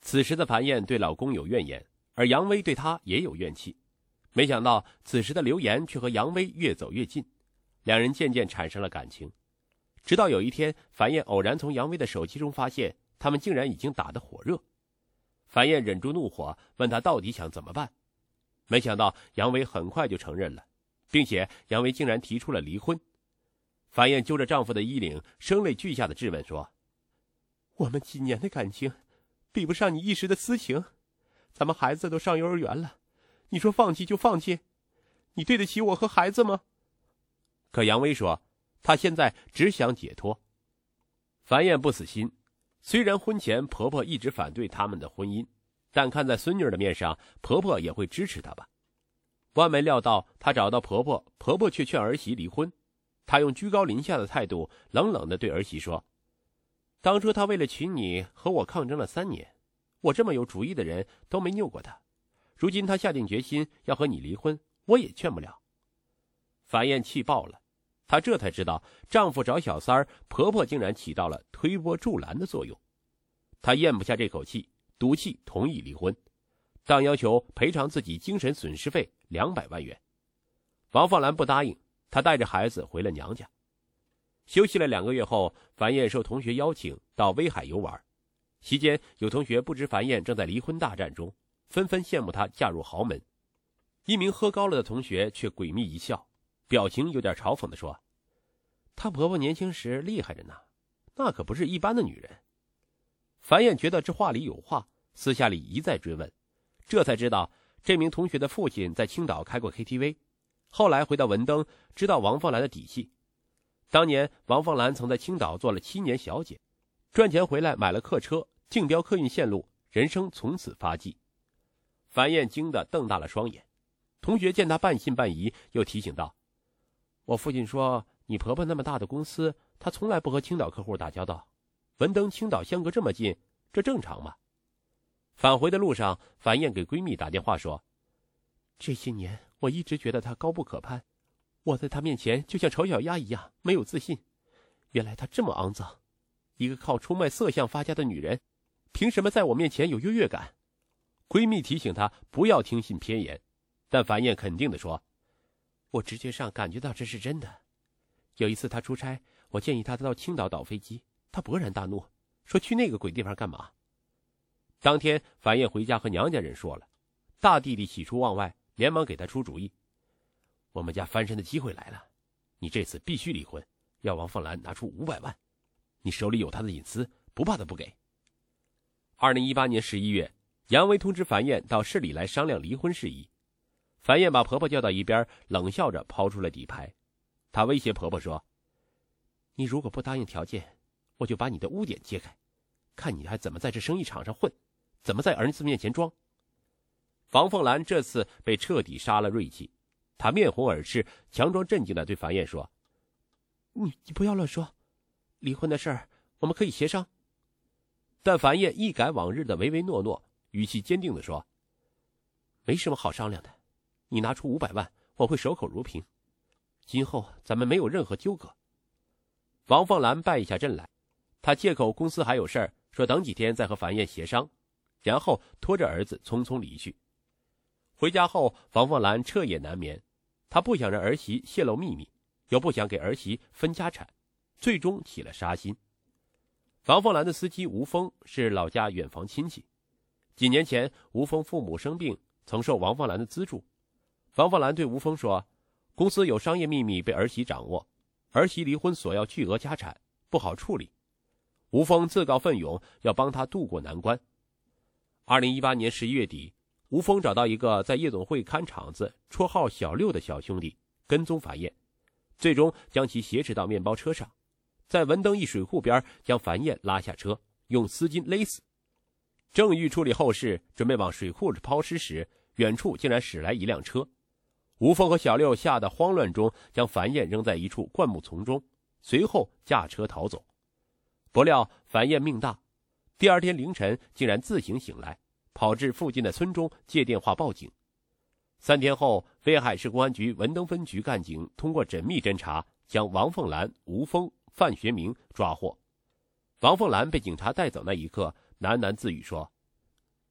此时的樊燕对老公有怨言，而杨威对她也有怨气。没想到此时的刘岩却和杨威越走越近，两人渐渐产生了感情。直到有一天，樊燕偶然从杨威的手机中发现他们竟然已经打得火热。樊燕忍住怒火，问他到底想怎么办。没想到杨威很快就承认了，并且杨威竟然提出了离婚。樊燕揪着丈夫的衣领，声泪俱下的质问说：我们几年的感情比不上你一时的私情，咱们孩子都上幼儿园了，你说放弃就放弃，你对得起我和孩子吗？可杨威说他现在只想解脱。樊燕不死心，虽然婚前婆婆一直反对他们的婚姻，但看在孙女的面上，婆婆也会支持她吧。万没料到她找到婆婆，婆婆却劝儿媳离婚。她用居高临下的态度冷冷地对儿媳说：当初她为了娶你和我抗争了3年，我这么有主意的人都没拗过她，如今她下定决心要和你离婚，我也劝不了。樊燕气爆了，她这才知道丈夫找小三儿，婆婆竟然起到了推波助澜的作用。她咽不下这口气，赌气同意离婚，但要求赔偿自己精神损失费200万元。王凤兰不答应，她带着孩子回了娘家。休息了2个月后，樊燕受同学邀请到威海游玩。席间有同学不知樊燕正在离婚大战中，纷纷羡慕她嫁入豪门。一名喝高了的同学却诡秘一笑，表情有点嘲讽地说：她婆婆年轻时厉害着呢，那可不是一般的女人。樊燕觉得这话里有话，私下里一再追问，这才知道这名同学的父亲在青岛开过 KTV， 后来回到文登，知道王凤兰的底细。当年王凤兰曾在青岛做了7年小姐，赚钱回来买了客车，竞标客运线路，人生从此发迹。樊燕惊得瞪大了双眼。同学见她半信半疑，又提醒道：我父亲说你婆婆那么大的公司，她从来不和青岛客户打交道，文登青岛相隔这么近，这正常吗？返回的路上，樊燕给闺蜜打电话说：这些年我一直觉得她高不可攀，我在她面前就像丑小鸭一样没有自信，原来她这么肮脏，一个靠出卖色相发家的女人，凭什么在我面前有优越感？闺蜜提醒她不要听信偏言，但樊燕肯定地说：我直觉上感觉到这是真的。有一次她出差，我建议她到青岛倒飞机，她勃然大怒，说去那个鬼地方干嘛？当天樊燕回家和娘家人说了，大弟弟喜出望外，连忙给她出主意：我们家翻身的机会来了，你这次必须离婚，要王凤兰拿出500万，你手里有她的隐私，不怕她不给。2018年11月，杨威通知樊燕到市里来商量离婚事宜。樊燕把婆婆叫到一边，冷笑着抛出了底牌。她威胁婆婆说：你如果不答应条件，我就把你的污点揭开，看你还怎么在这生意场上混，怎么在儿子面前装。王凤兰这次被彻底杀了锐气，她面红耳赤，强装镇静地对樊燕说：你不要乱说，离婚的事儿我们可以协商。但樊燕一改往日的唯唯诺诺，语气坚定地说：没什么好商量的，你拿出500万，我会守口如瓶，今后咱们没有任何纠葛。王凤兰败下阵来，她借口公司还有事儿，说等几天再和樊燕协商，然后拖着儿子匆匆离去。回家后，王凤兰彻夜难眠，她不想让儿媳泄露秘密，又不想给儿媳分家产，最终起了杀心。王凤兰的司机吴峰是老家远房亲戚，几年前吴峰父母生病，曾受王凤兰的资助。王凤兰对吴峰说，公司有商业秘密被儿媳掌握，儿媳离婚索要巨额家产，不好处理。吴峰自告奋勇要帮他渡过难关。2018年11月底，吴峰找到一个在夜总会看场子绰号小六的小兄弟，跟踪樊燕，最终将其挟持到面包车上，在文登一水库边将樊燕拉下车，用丝巾勒死。正欲处理后事，准备往水库抛尸时，远处竟然驶来一辆车。吴峰和小六吓得慌乱中，将樊燕扔在一处灌木丛中，随后驾车逃走。不料樊燕命大，第二天凌晨竟然自行醒来，跑至附近的村中借电话报警。3天后，威海市公安局文登分局干警通过缜密侦查，将王凤兰、吴峰、范学明抓获。王凤兰被警察带走那一刻，喃喃自语说：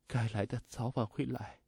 该来的早晚会来。